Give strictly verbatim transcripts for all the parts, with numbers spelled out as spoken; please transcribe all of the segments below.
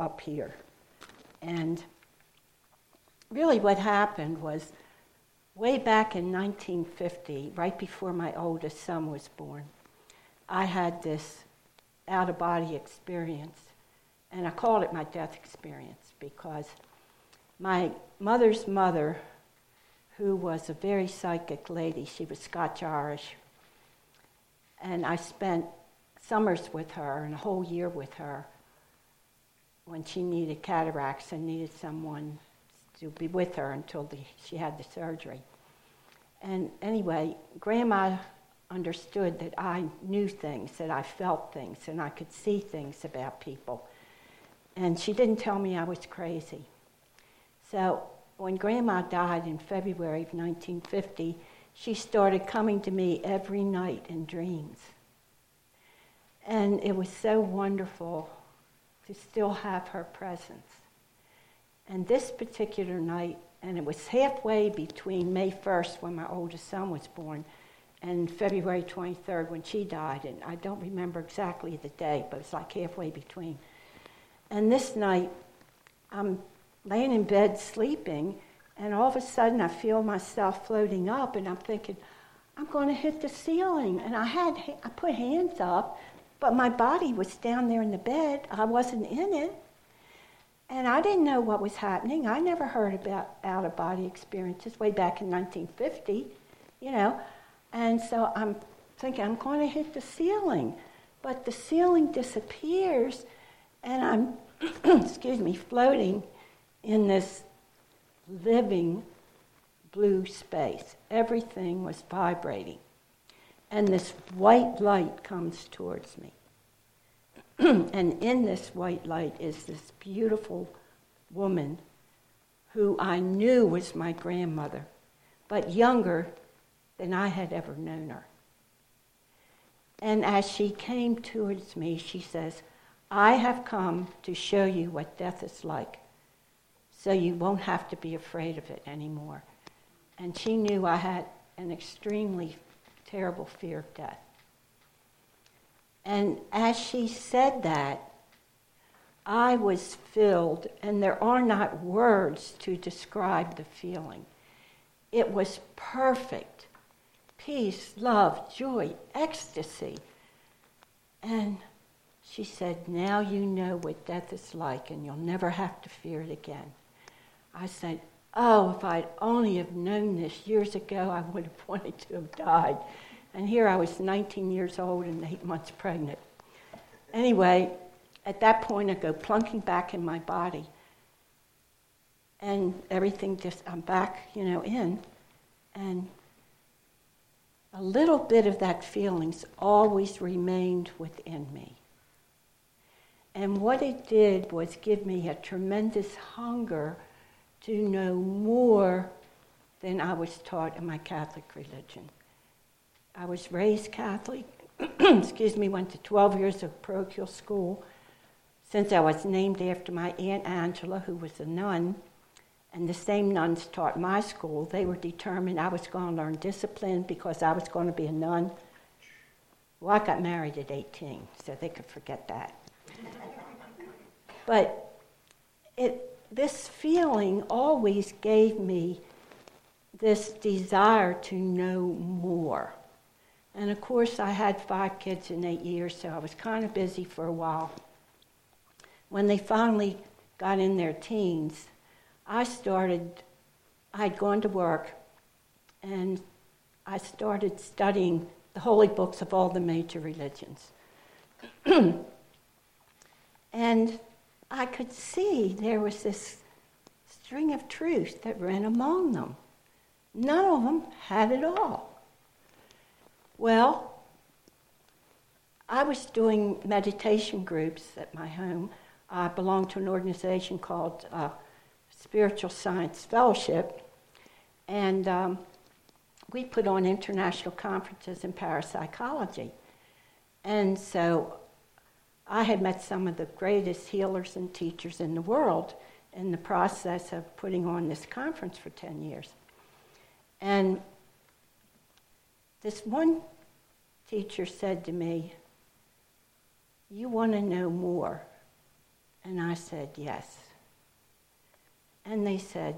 up here. And really what happened was way back in nineteen fifty, right before my oldest son was born, I had this out-of-body experience. And I called it my death experience because my mother's mother, who was a very psychic lady, she was Scotch-Irish, and I spent summers with her and a whole year with her when she needed cataracts and needed someone to be with her until the, she had the surgery. And anyway, Grandma understood that I knew things, that I felt things, and I could see things about people. And she didn't tell me I was crazy. So when Grandma died in February of nineteen fifty, she started coming to me every night in dreams. And it was so wonderful to still have her presence. And this particular night, and it was halfway between May first, when my oldest son was born, and February twenty-third, when she died. And I don't remember exactly the day, but it's like halfway between. And this night, I'm laying in bed sleeping, and all of a sudden I feel myself floating up, and I'm thinking, I'm going to hit the ceiling. And I had I put hands up, but my body was down there in the bed. I wasn't in it. And I didn't know what was happening. I never heard about out-of-body experiences way back in nineteen fifty, you know. And so I'm thinking, I'm going to hit the ceiling. But the ceiling disappears, and I'm, excuse me, floating in this living blue space. Everything was vibrating. And this white light comes towards me. And in this white light is this beautiful woman who I knew was my grandmother, but younger than I had ever known her. And as she came towards me, she says, I have come to show you what death is like, so you won't have to be afraid of it anymore. And she knew I had an extremely terrible fear of death. And as she said that, I was filled, and there are not words to describe the feeling. It was perfect. Peace, love, joy, ecstasy. And she said, now you know what death is like, and you'll never have to fear it again. I said, oh, if I'd only have known this years ago, I would have wanted to have died. And here I was nineteen years old and eight months pregnant. Anyway, at that point I go plunking back in my body. And everything just, I'm back, you know, in. And a little bit of that feelings always remained within me. And what it did was give me a tremendous hunger to know more than I was taught in my Catholic religion. I was raised Catholic, excuse me, went to twelve years of parochial school. Since I was named after my Aunt Angela, who was a nun, and the same nuns taught my school, they were determined I was going to learn discipline because I was going to be a nun. Well, I got married at eighteen, so they could forget that. But it, this feeling always gave me this desire to know more. And of course, I had five kids in eight years, so I was kind of busy for a while. When they finally got in their teens, I started, I'd gone to work, and I started studying the holy books of all the major religions. And I could see there was this string of truth that ran among them. None of them had it all. Well, I was doing meditation groups at my home. I belonged to an organization called uh, Spiritual Science Fellowship, and um, we put on international conferences in parapsychology. And so I had met some of the greatest healers and teachers in the world in the process of putting on this conference for ten years. And this one teacher said to me, you want to know more. And I said, yes. And they said,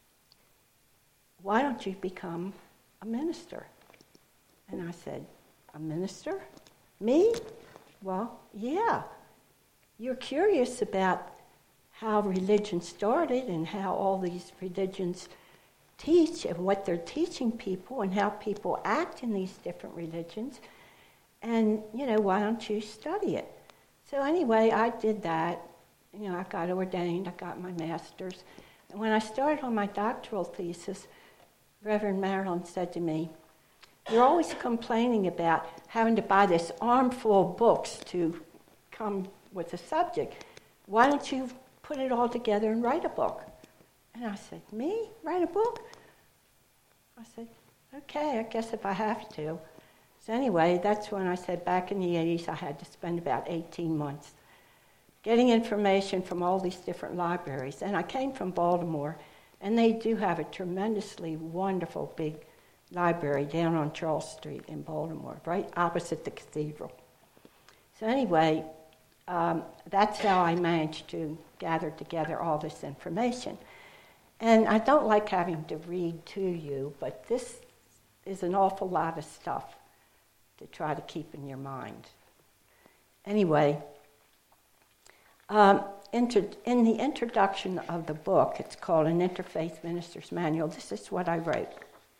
why don't you become a minister? And I said, a minister? Me? Well, yeah. You're curious about how religion started and how all these religions teach and what they're teaching people and how people act in these different religions. And, you know, why don't you study it? So anyway, I did that. You know, I got ordained, I got my master's. And when I started on my doctoral thesis, Reverend Marilyn said to me, you're always complaining about having to buy this armful of books to come with a subject. Why don't you put it all together and write a book? And I said, me? Write a book? I said, okay, I guess if I have to. So anyway, that's when I said back in the eighties I had to spend about eighteen months getting information from all these different libraries. And I came from Baltimore, and they do have a tremendously wonderful big library down on Charles Street in Baltimore, right opposite the cathedral. So anyway, um, that's how I managed to gather together all this information. And I don't like having to read to you, but this is an awful lot of stuff to try to keep in your mind. Anyway, um, inter- in the introduction of the book, it's called An Interfaith Minister's Manual. This is what I wrote.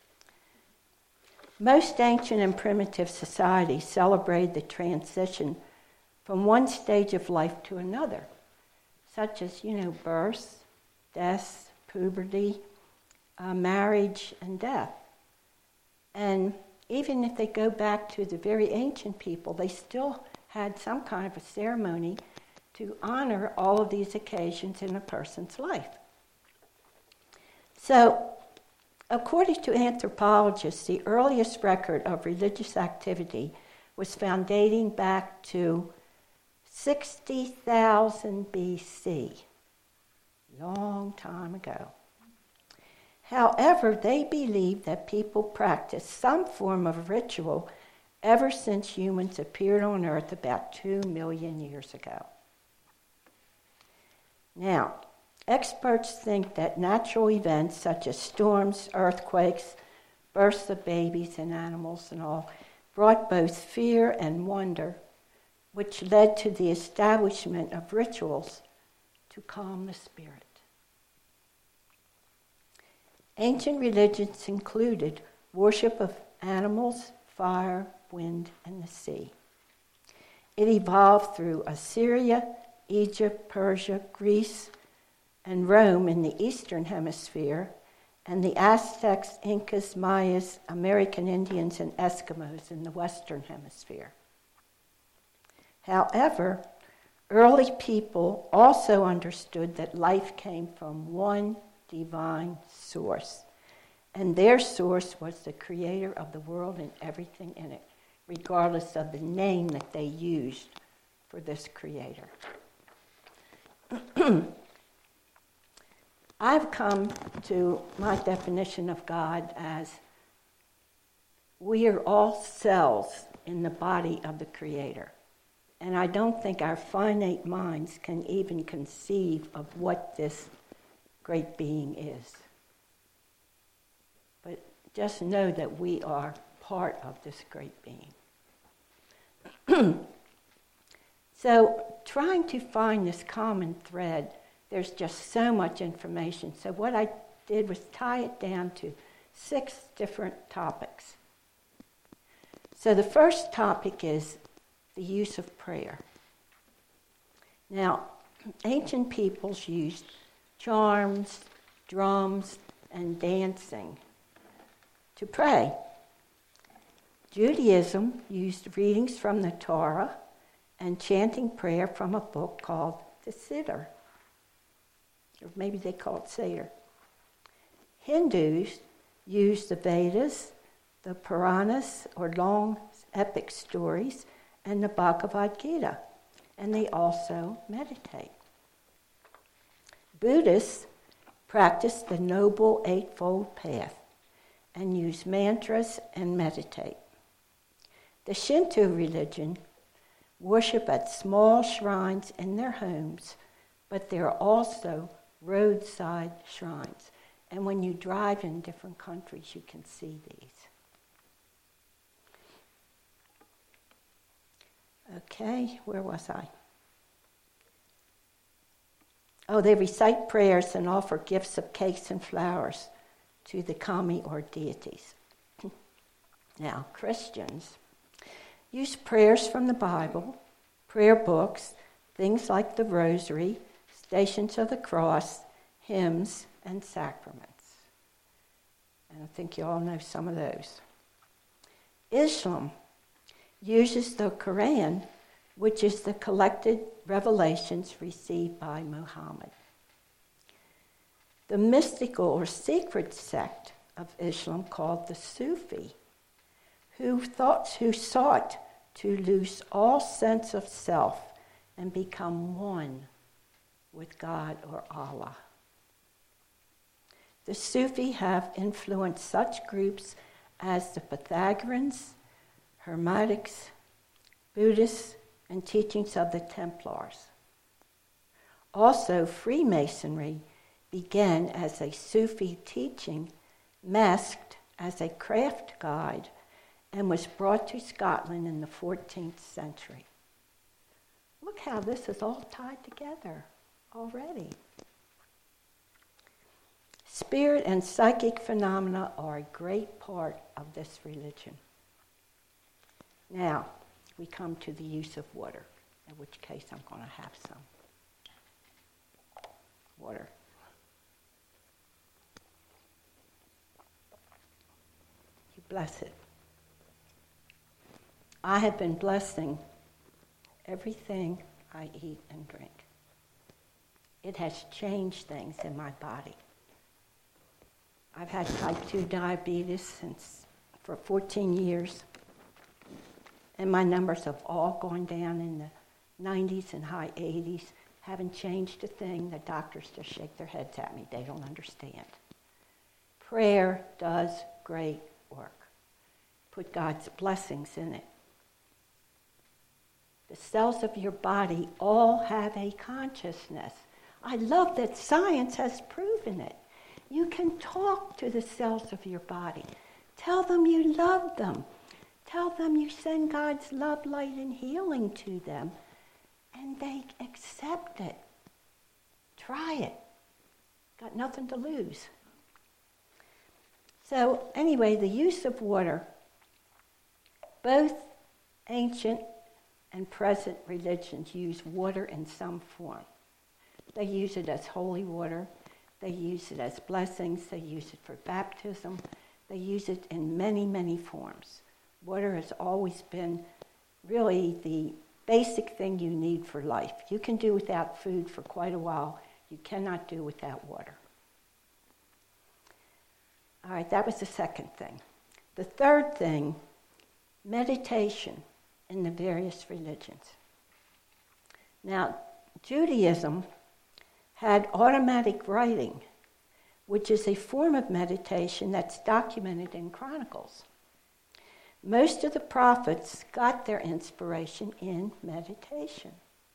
Most ancient and primitive societies celebrate the transition from one stage of life to another, such as, you know, birth, death, puberty, uh, marriage, and death. And even if they go back to the very ancient people, they still had some kind of a ceremony to honor all of these occasions in a person's life. So, according to anthropologists, the earliest record of religious activity was found dating back to sixty thousand B C, long time ago. However, they believe that people practiced some form of ritual ever since humans appeared on Earth about two million years ago. Now, experts think that natural events such as storms, earthquakes, births of babies and animals and all brought both fear and wonder, which led to the establishment of rituals to calm the spirit. Ancient religions included worship of animals, fire, wind, and the sea. It evolved through Assyria, Egypt, Persia, Greece, and Rome in the Eastern Hemisphere, and the Aztecs, Incas, Mayas, American Indians, and Eskimos in the Western Hemisphere. However, early people also understood that life came from one divine source, and their source was the creator of the world and everything in it, regardless of the name that they used for this creator. I've come to my definition of God as we are all cells in the body of the Creator. And I don't think our finite minds can even conceive of what this great being is. But just know that we are part of this great being. So trying to find this common thread, there's just so much information. So what I did was tie it down to six different topics. So the first topic is the use of prayer. Now, ancient peoples used charms, drums, and dancing to pray. Judaism used readings from the Torah and chanting prayer from a book called the Siddur. Or maybe they call it Seder. Hindus used the Vedas, the Puranas, or long epic stories, and the Bhagavad Gita, and they also meditate. Buddhists practice the Noble Eightfold Path and use mantras and meditate. The Shinto religion worship at small shrines in their homes but there are also roadside shrines. And when you drive in different countries, you can see these. Okay, where was I? Oh, they recite prayers and offer gifts of cakes and flowers to the kami or deities. Now, Christians use prayers from the Bible, prayer books, things like the Rosary, Stations of the Cross, hymns, and sacraments. And I think you all know some of those. Islam uses the Quran, which is the collected revelations received by Muhammad. The mystical or secret sect of Islam called the Sufi, who thought, who sought to lose all sense of self and become one with God or Allah. The Sufi have influenced such groups as the Pythagoreans, Hermetics, Buddhists, and teachings of the Templars. Also, Freemasonry began as a Sufi teaching masked as a craft guide and was brought to Scotland in the fourteenth century. Look how this is all tied together already. Spirit and psychic phenomena are a great part of this religion. Now, we come to the use of water, in which case I'm going to have some water. You bless it. I have been blessing everything I eat and drink. It has changed things in my body. I've had type two diabetes since for fourteen years. And my numbers have all gone down in the nineties and high eighties. Haven't changed a thing. The doctors just shake their heads at me. They don't understand. Prayer does great work. Put God's blessings in it. The cells of your body all have a consciousness. I love that science has proven it. You can talk to the cells of your body. Tell them you love them. Tell them you send God's love, light, and healing to them, and they accept it. Try it. Got nothing to lose. So anyway, the use of water, both ancient and present religions use water in some form. They use it as holy water. They use it as blessings. They use it for baptism. They use it in many, many forms. Water has always been really the basic thing you need for life. You can do without food for quite a while. You cannot do without water. All right, that was the second thing. The third thing, meditation in the various religions. Now, Judaism had automatic writing, which is a form of meditation that's documented in Chronicles. Most of the prophets got their inspiration in meditation.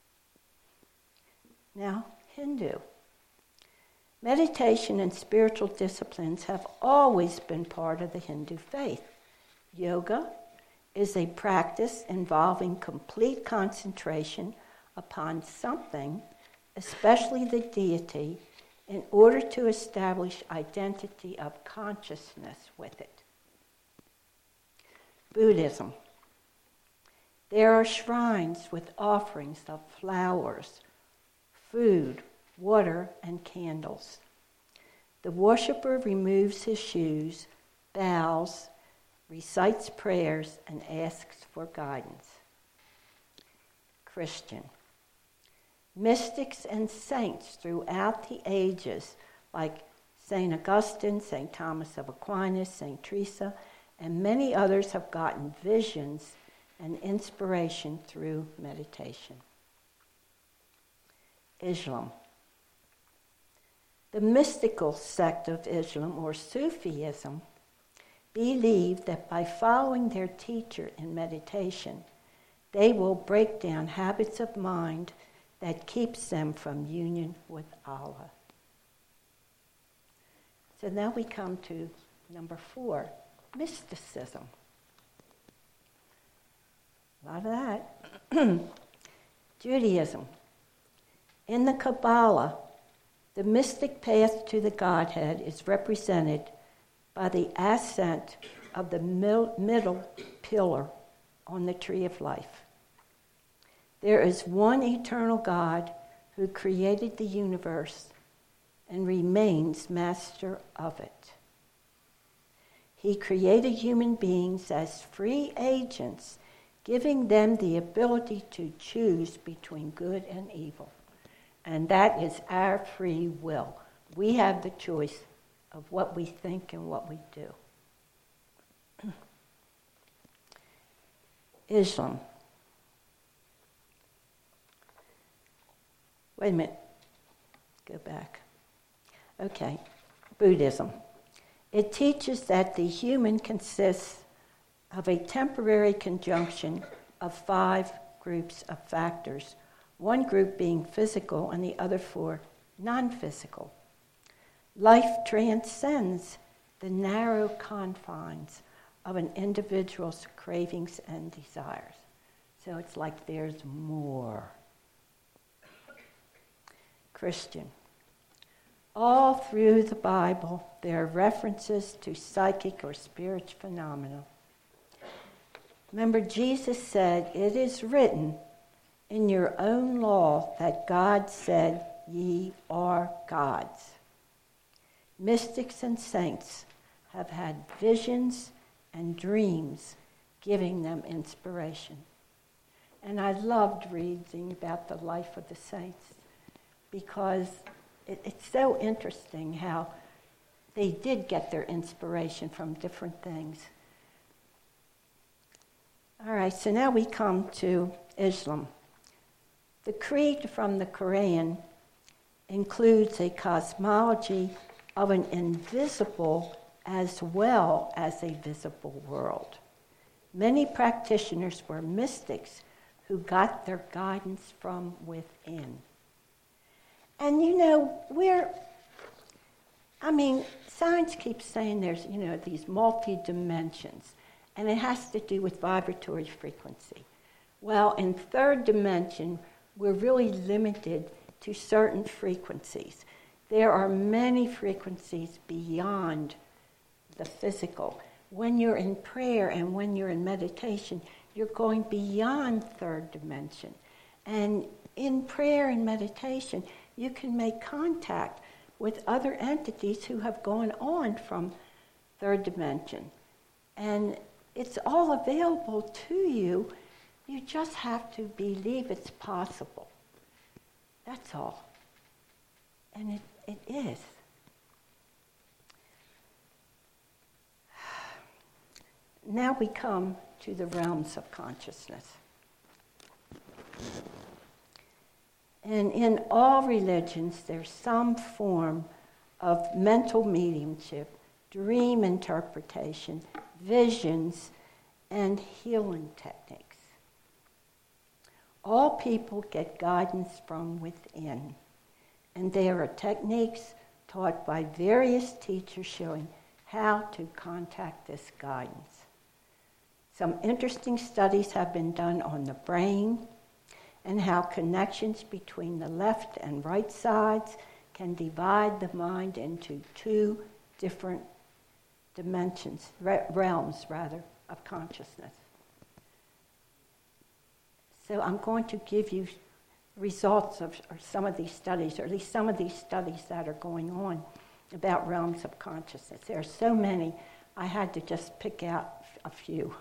Now, Hindu. Meditation and spiritual disciplines have always been part of the Hindu faith. Yoga is a practice involving complete concentration upon something, especially the deity, in order to establish identity of consciousness with it. Buddhism. There are shrines with offerings of flowers, food, water, and candles. The worshiper removes his shoes, bows, recites prayers, and asks for guidance. Christian. Mystics and saints throughout the ages, like Saint Augustine, Saint Thomas of Aquinas, Saint Teresa, and many others have gotten visions and inspiration through meditation. Islam. The mystical sect of Islam, or Sufism, believe that by following their teacher in meditation, they will break down habits of mind that keeps them from union with Allah. So now we come to number four, mysticism. A lot of that. Judaism. In the Kabbalah, the mystic path to the Godhead is represented by the ascent of the mil- middle pillar on the tree of life. There is one eternal God who created the universe and remains master of it. He created human beings as free agents, giving them the ability to choose between good and evil. And that is our free will. We have the choice of what we think and what we do. Islam. Wait a minute. Go back. Okay. Buddhism. It teaches that the human consists of a temporary conjunction of five groups of factors, one group being physical and the other four non-physical. Life transcends the narrow confines of an individual's cravings and desires. So it's like there's more. Christian. All through the Bible, there are references to psychic or spiritual phenomena. Remember, Jesus said, "It is written in your own law that God said, ye are gods." Mystics and saints have had visions and dreams giving them inspiration. And I loved reading about the life of the saints because it, it's so interesting how they did get their inspiration from different things. All right, so now we come to Islam. The creed from the Quran includes a cosmology of an invisible as well as a visible world. Many practitioners were mystics who got their guidance from within. And you know, we're, I mean, science keeps saying there's, you know, these multi-dimensions, and it has to do with vibratory frequency. Well, in third dimension, we're really limited to certain frequencies. There are many frequencies beyond the physical. When you're in prayer and when you're in meditation, you're going beyond third dimension. And in prayer and meditation, you can make contact with other entities who have gone on from third dimension. And it's all available to you. You just have to believe it's possible. That's all. And it, it is. Now we come to the realms of consciousness. And in all religions, there's some form of mental mediumship, dream interpretation, visions, and healing techniques. All people get guidance from within, and there are techniques taught by various teachers showing how to contact this guidance. Some interesting studies have been done on the brain and how connections between the left and right sides can divide the mind into two different dimensions, re- realms rather, of consciousness. So I'm going to give you results of or some of these studies, or at least some of these studies that are going on about realms of consciousness. There are so many, I had to just pick out a few.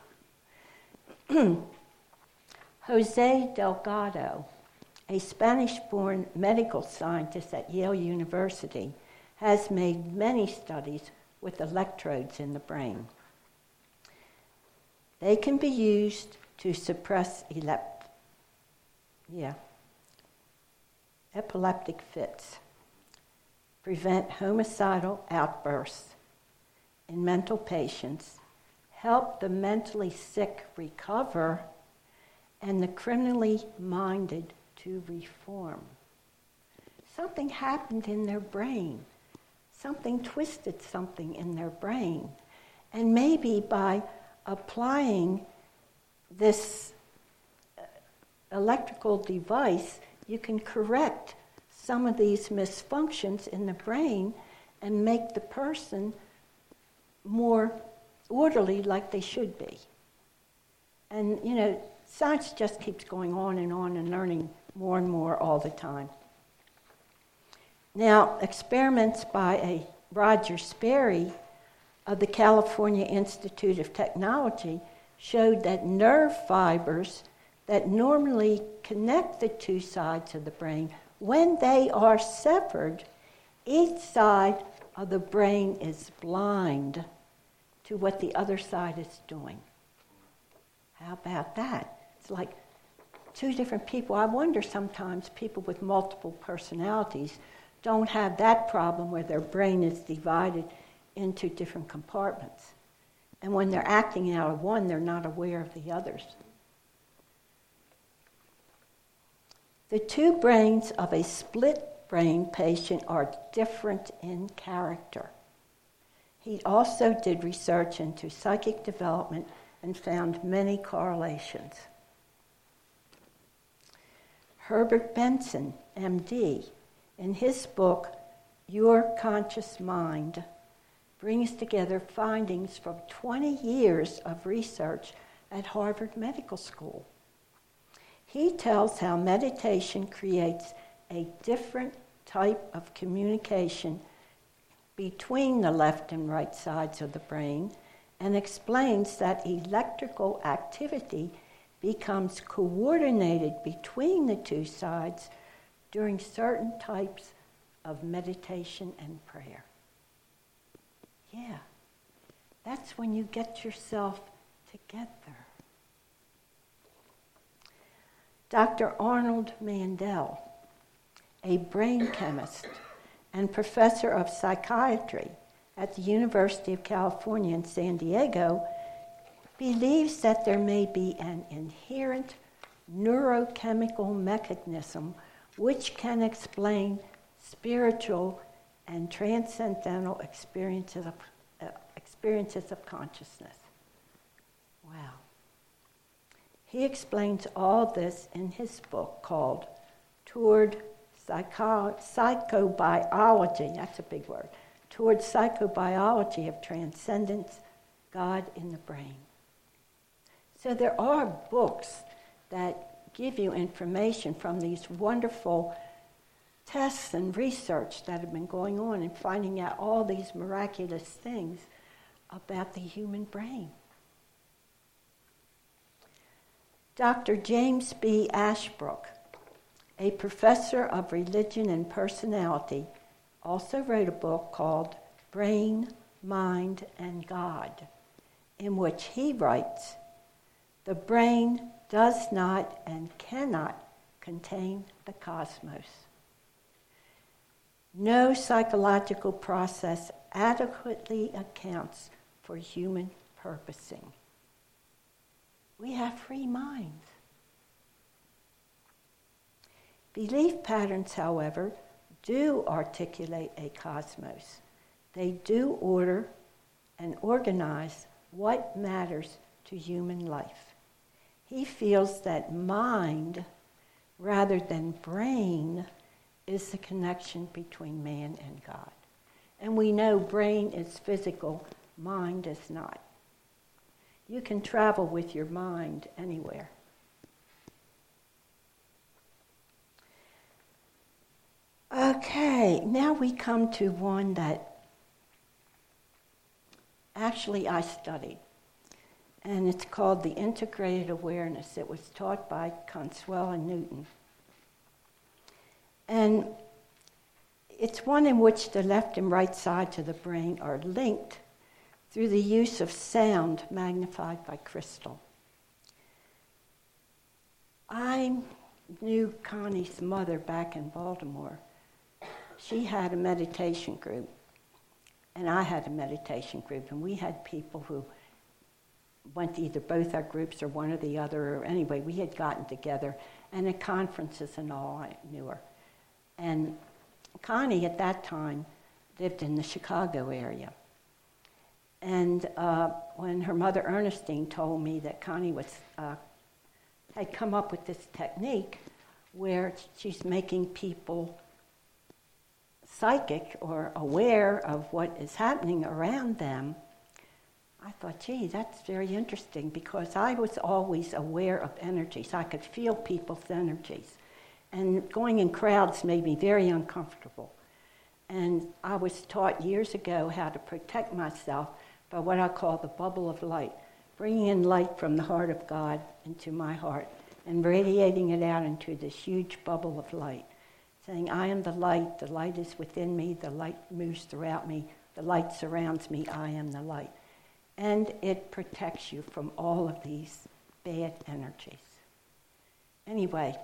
Jose Delgado, a Spanish-born medical scientist at Yale University, has made many studies with electrodes in the brain. They can be used to suppress elep- yeah, epileptic fits, prevent homicidal outbursts in mental patients, help the mentally sick recover, and the criminally minded to reform. Something happened in their brain. Something twisted something in their brain. And maybe by applying this electrical device, you can correct some of these misfunctions in the brain and make the person more orderly like they should be. And, you know, science just keeps going on and on and learning more and more all the time. Now, experiments by a Roger Sperry of the California Institute of Technology showed that nerve fibers that normally connect the two sides of the brain, when they are severed, each side of the brain is blind to what the other side is doing. How about that? It's like two different people. I wonder sometimes people with multiple personalities don't have that problem where their brain is divided into different compartments. And when they're acting out of one, they're not aware of the others. The two brains of a split brain patient are different in character. He also did research into psychic development and found many correlations. Herbert Benson, M D, in his book, Your Conscious Mind, brings together findings from twenty years of research at Harvard Medical School. He tells how meditation creates a different type of communication between the left and right sides of the brain and explains that electrical activity becomes coordinated between the two sides during certain types of meditation and prayer. Yeah, that's when you get yourself together. Doctor Arnold Mandel, a brain chemist and professor of psychiatry at the University of California in San Diego, believes that there may be an inherent neurochemical mechanism which can explain spiritual and transcendental experiences of, uh, experiences of consciousness. Wow. He explains all this in his book called Toward Psycho- Psychobiology, that's a big word, Toward Psychobiology of Transcendence, God in the Brain. So there are books that give you information from these wonderful tests and research that have been going on and finding out all these miraculous things about the human brain. Doctor James B. Ashbrook, a professor of religion and personality, also wrote a book called Brain, Mind, and God, in which he writes, "The brain does not and cannot contain the cosmos. No psychological process adequately accounts for human purposing. We have free minds." Belief patterns, however, do articulate a cosmos. They do order and organize what matters to human life. He feels that mind, rather than brain, is the connection between man and God. And we know brain is physical, mind is not. You can travel with your mind anywhere. Okay, now we come to one that actually I studied. And it's called the Integrated Awareness. It was taught by Consuela Newton. And it's one in which the left and right sides of the brain are linked through the use of sound magnified by crystal. I knew Connie's mother back in Baltimore. She had a meditation group, and I had a meditation group, and we had people who went to either both our groups or one or the other. Or anyway, we had gotten together, and at conferences and all, I knew her. And Connie, at that time, lived in the Chicago area. And uh, when her mother Ernestine told me that Connie was uh, had come up with this technique where she's making people psychic or aware of what is happening around them, I thought, gee, that's very interesting, because I was always aware of energies. I could feel people's energies. And going in crowds made me very uncomfortable. And I was taught years ago how to protect myself by what I call the bubble of light, bringing in light from the heart of God into my heart and radiating it out into this huge bubble of light, saying, I am the light, the light is within me, the light moves throughout me, the light surrounds me, I am the light. And it protects you from all of these bad energies. Anyway,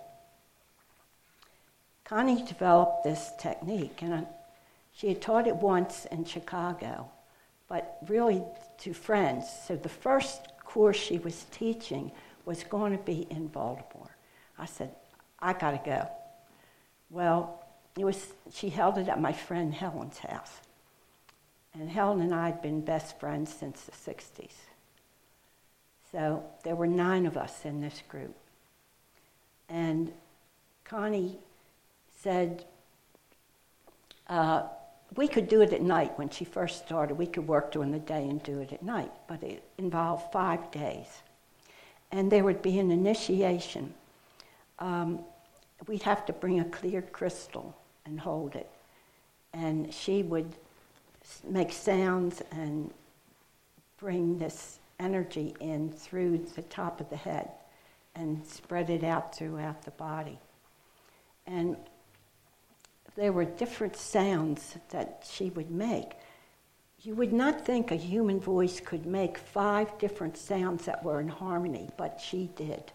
Connie developed this technique, and I, she had taught it once in Chicago, but really to friends. So the first course she was teaching was going to be in Baltimore. I said, I got to go. Well, it was. She held it at my friend Helen's house. And Helen and I had been best friends since the sixties. So there were nine of us in this group. And Connie said, uh, we could do it at night. When she first started, we could work during the day and do it at night, but it involved five days. And there would be an initiation. Um, we'd have to bring a clear crystal and hold it. And she would make sounds and bring this energy in through the top of the head and spread it out throughout the body. And there were different sounds that she would make. You would not think a human voice could make five different sounds that were in harmony, but she did.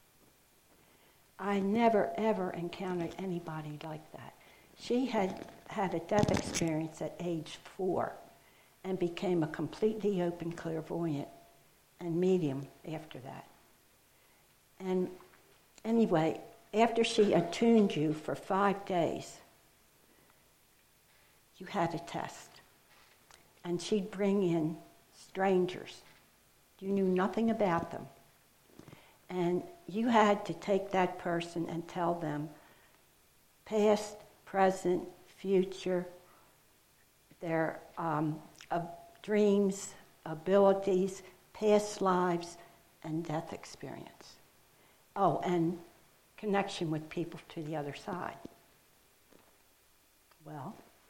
I never, ever encountered anybody like that. She had had a death experience at age four and became a completely open clairvoyant and medium after that. And anyway, after she attuned you for five days, you had a test. And she'd bring in strangers. You knew nothing about them. And you had to take that person and tell them past, present, future, their um, uh, dreams, abilities, past lives, and death experience. Oh, and connection with people to the other side. Well,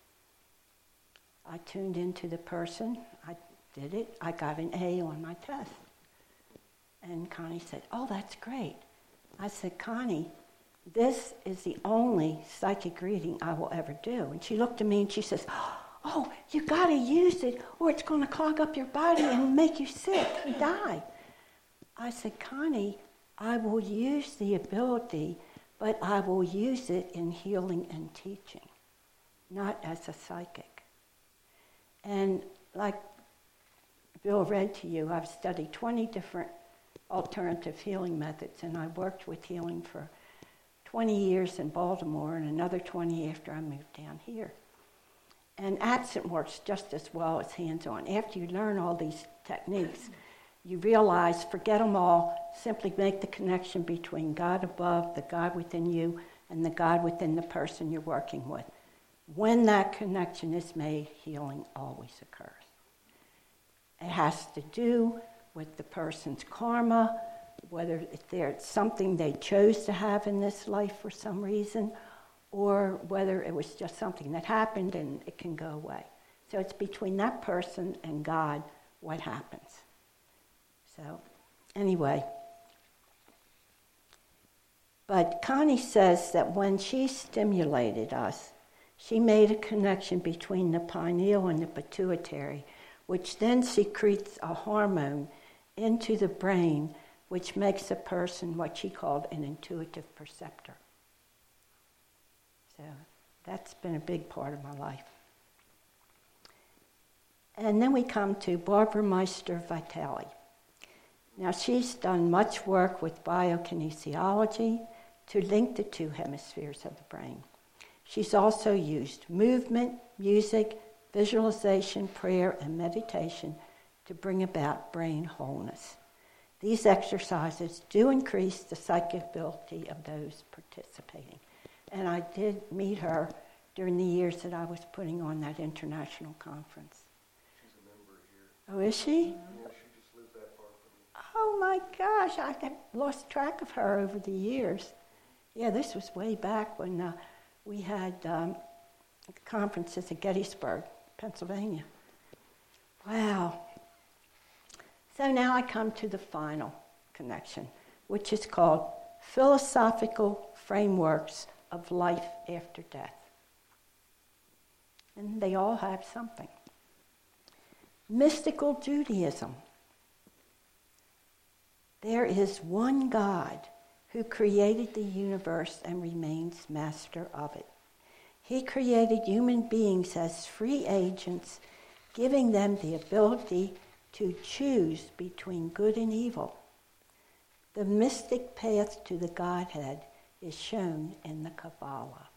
I tuned into the person, I did it, I got an A on my test. And Connie said, oh, that's great. I said, Connie, this is the only psychic reading I will ever do. And she looked at me and she says, oh, you got to use it or it's going to clog up your body and make you sick and die. I said, Connie, I will use the ability, but I will use it in healing and teaching, not as a psychic. And like Bill read to you, I've studied twenty different alternative healing methods, and I worked with healing for twenty years in Baltimore and another twenty after I moved down here. And absent works just as well as hands-on. After you learn all these techniques, you realize, forget them all, simply make the connection between God above, the God within you, and the God within the person you're working with. When that connection is made, healing always occurs. It has to do with the person's karma, whether there's something they chose to have in this life for some reason, or whether it was just something that happened and it can go away. So it's between that person and God what happens. So anyway, but Connie says that when she stimulated us, she made a connection between the pineal and the pituitary, which then secretes a hormone into the brain, which makes a person what she called an intuitive perceptor. So that's been a big part of my life. And then we come to Barbara Meister Vitale. Now, she's done much work with biokinesiology to link the two hemispheres of the brain. She's also used movement, music, visualization, prayer, and meditation to bring about brain wholeness. These exercises do increase the psychic ability of those participating. And I did meet her during the years that I was putting on that international conference. She's a member here. Oh, is she? Yeah, she just lives that far from me. Oh my gosh, I have lost track of her over the years. Yeah, this was way back when uh, we had um, conferences at Gettysburg, Pennsylvania. Wow. So now I come to the final connection, which is called Philosophical Frameworks of Life After Death. And they all have something. Mystical Judaism. There is one God who created the universe and remains master of it. He created human beings as free agents, giving them the ability to choose between good and evil. The mystic path to the Godhead is shown in the Kabbalah.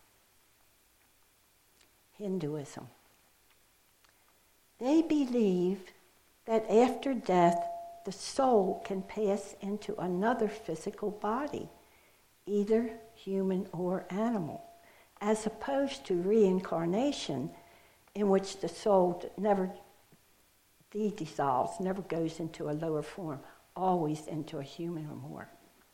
Hinduism. They believe that after death, the soul can pass into another physical body, either human or animal, as opposed to reincarnation, in which the soul never de-dissolves, never goes into a lower form, always into a human or more.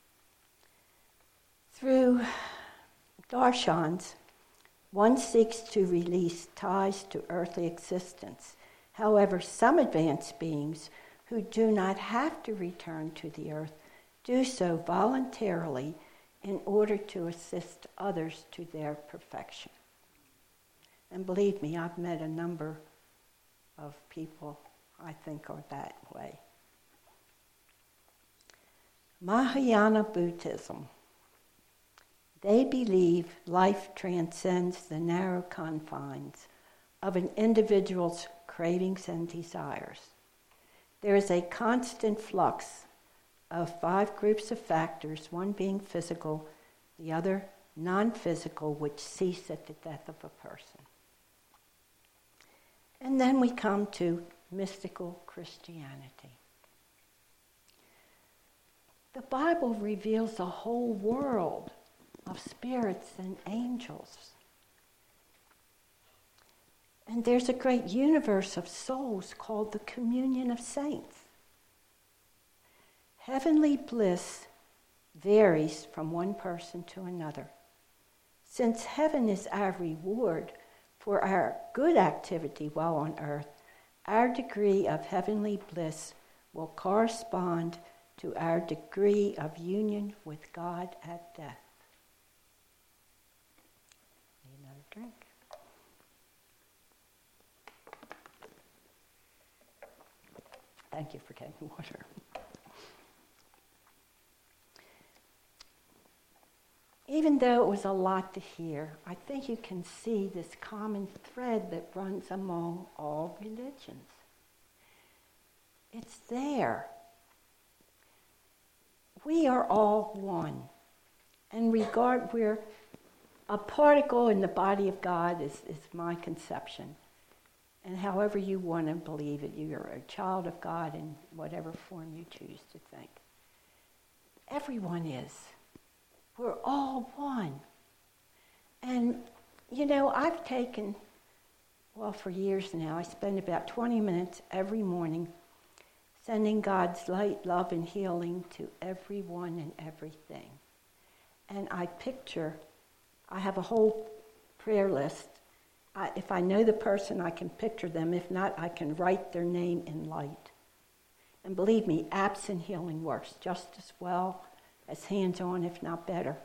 Through darshans, one seeks to release ties to earthly existence. However, some advanced beings who do not have to return to the earth do so voluntarily in order to assist others to their perfection. And believe me, I've met a number of people I think are that way. Mahayana Buddhism. They believe life transcends the narrow confines of an individual's cravings and desires. There is a constant flux of five groups of factors, one being physical, the other non-physical, which cease at the death of a person. And then we come to mystical Christianity. The Bible reveals a whole world of spirits and angels. And there's a great universe of souls called the communion of saints. Heavenly bliss varies from one person to another. Since heaven is our reward for our good activity while on earth, our degree of heavenly bliss will correspond to our degree of union with God at death. Need another drink? Thank you for getting water. Even though it was a lot to hear, I think you can see this common thread that runs among all religions. It's there. We are all one. And regard, we're a particle in the body of God is, is my conception. And however you want to believe it, you're a child of God in whatever form you choose to think. Everyone is. We're all one. And, you know, I've taken, well, for years now, I spend about twenty minutes every morning sending God's light, love, and healing to everyone and everything. And I picture, I have a whole prayer list. I, if I know the person, I can picture them. If not, I can write their name in light. And believe me, absent healing works just as well as hands-on, if not better.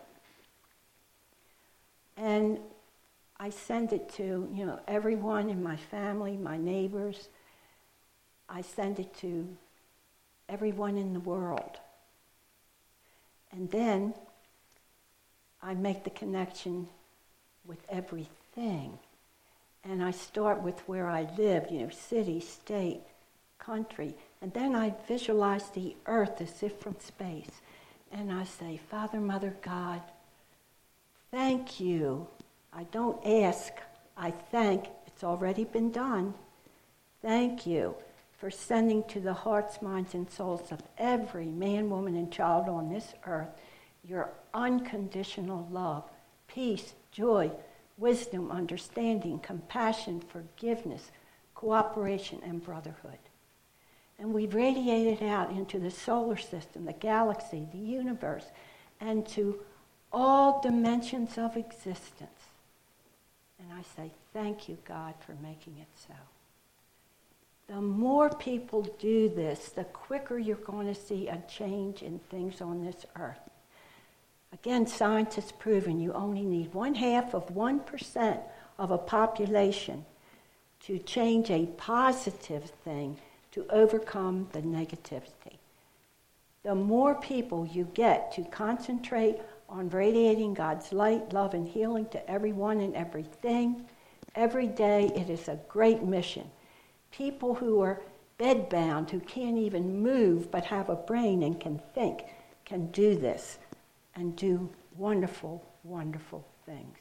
And I send it to, you know, everyone in my family, my neighbors. I send it to everyone in the world. And then I make the connection with everything. And I start with where I live, you know, city, state, country. And then I visualize the earth as if from space. And I say, Father, Mother, God, thank you. I don't ask, I thank. It's already been done. Thank you for sending to the hearts, minds, and souls of every man, woman, and child on this earth your unconditional love, peace, joy, wisdom, understanding, compassion, forgiveness, cooperation, and brotherhood. And we radiate it out into the solar system, the galaxy, the universe, and to all dimensions of existence. And I say, thank you, God, for making it so. The more people do this, the quicker you're going to see a change in things on this earth. Again, science has proven you only need one half of one percent of a population to change a positive thing to overcome the negativity. The more people you get to concentrate on radiating God's light, love, and healing to everyone and everything, every day it is a great mission. People who are bedbound, who can't even move but have a brain and can think, can do this and do wonderful, wonderful things.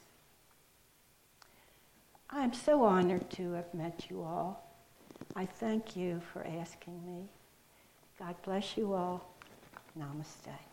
I am so honored to have met you all. I thank you for asking me. God bless you all. Namaste.